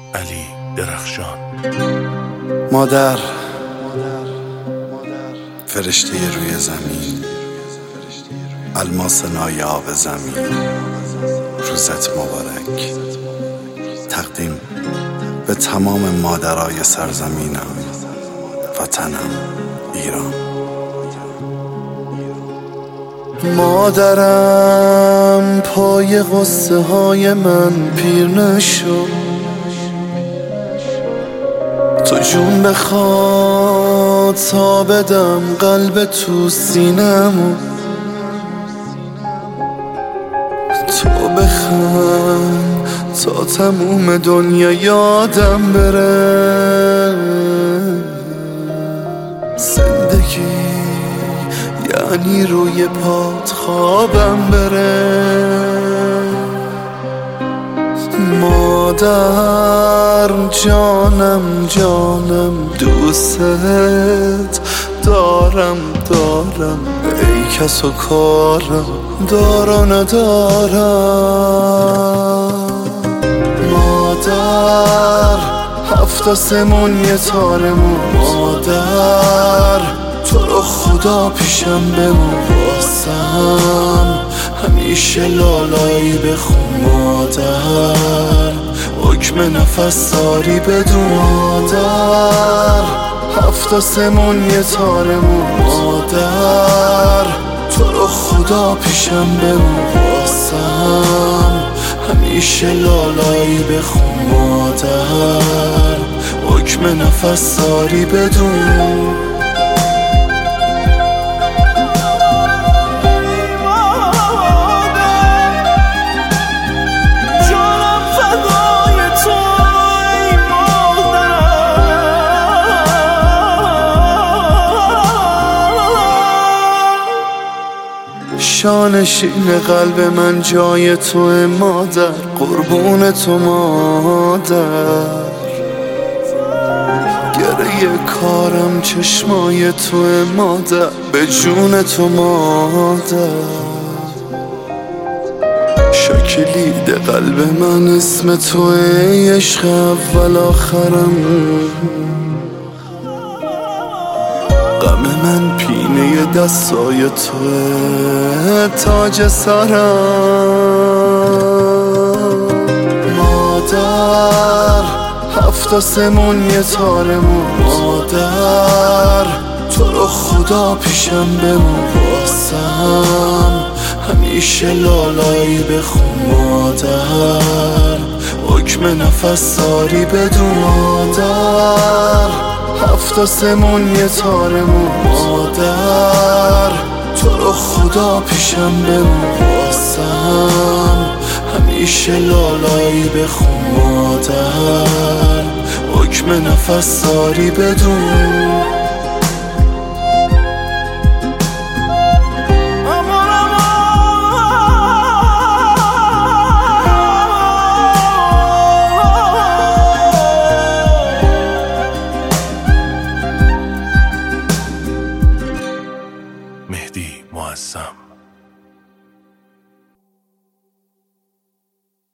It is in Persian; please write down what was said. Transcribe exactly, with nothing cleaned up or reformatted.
علی درخشان. مادر، فرشته روی زمین، الماس نایاب زمین، روزت مبارک. تقدیم به تمام مادرای سرزمینم، وطنم ایران. مادرم پای غصه های من پیر نشو، تو جون بخواد تا بدم قلب تو سینمو، تو بخند تا تموم دنیا یادم بره. زندگی یعنی روی پات خوابم بره. مادر جانم جانم دوست دارم دارم، ای کس و کارم دار و ندارم. مادر هفت آسمون یه تارمون، مادر تو رو خدا پیشم بمون، واسم همیشه لالایی بخون. مادر حکم نفس داری بدون، مادر هفت آسمون یه تارمون، مادر تو رو خدا پیشم بمون، واسم همیشه لالایی بخون. مادر حکم نفس داری بدون. شانشین قلب من جای توه مادر، قربون تو مادر. گره کارم چشمای توه مادر، به جون تو مادر. شکلید قلب من اسم توه، عشق اول آخرم. غم من پینه دستای توه، تاج سرم. مادر هفت آسمون یه تارمون، مادر تو رو خدا پیشم بمون، واسم همیشه لالایی بخون. مادر حکم نفس داری بدون، مادر هفت آسمون یه تارمون، مادر تو رو خدا پیشم بمون، واسم همیشه لالایی بخون. مادر حکم نفس داری بدون.